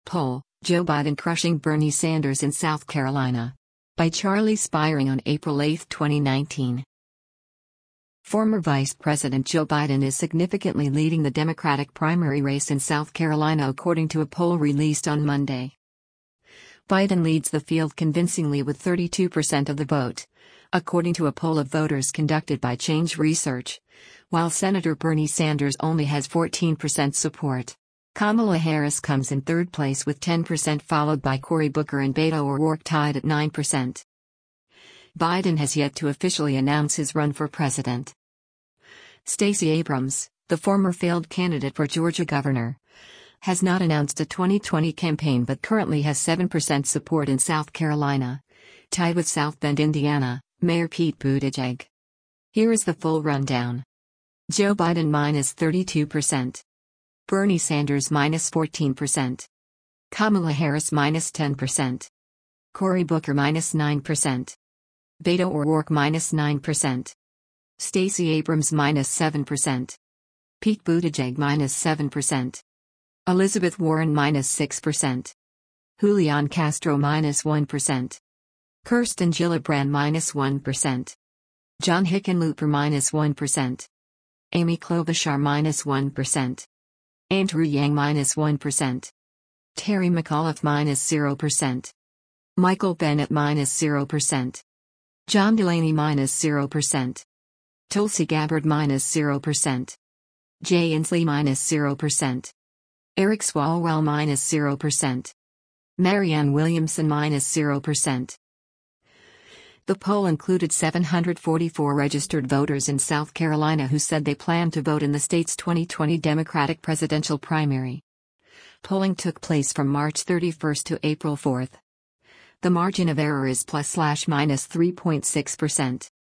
Poll, Joe Biden crushing Bernie Sanders in South Carolina. By Charlie Spiring on April 8, 2019. Former Vice President Joe Biden is significantly leading the Democratic primary race in South Carolina according to a poll released on Monday. Biden leads the field convincingly with 32% of the vote, according to a poll of voters conducted by Change Research, while Senator Bernie Sanders only has 14% support. Kamala Harris comes in third place with 10%, followed by Cory Booker and Beto O'Rourke tied at 9%. Biden has yet to officially announce his run for president. Stacey Abrams, the former failed candidate for Georgia governor, has not announced a 2020 campaign but currently has 7% support in South Carolina, tied with South Bend, Indiana, Mayor Pete Buttigieg. Here is the full rundown. Joe Biden minus 32%. Bernie Sanders minus 14%. Kamala Harris minus 10%. Cory Booker minus 9%. Beto O'Rourke minus 9%. Stacey Abrams minus 7%. Pete Buttigieg minus 7%. Elizabeth Warren minus 6%. Julian Castro minus 1%. Kirsten Gillibrand minus 1%. John Hickenlooper minus 1%. Amy Klobuchar minus 1%. Andrew Yang minus 1%. Terry McAuliffe minus 0%. Michael Bennet minus 0%. John Delaney minus 0%. Tulsi Gabbard minus 0%. Jay Inslee minus 0%. Eric Swalwell minus 0%. Marianne Williamson minus 0%. The poll included 744 registered voters in South Carolina who said they plan to vote in the state's 2020 Democratic presidential primary. Polling took place from March 31 to April 4. The margin of error is ±3.6%.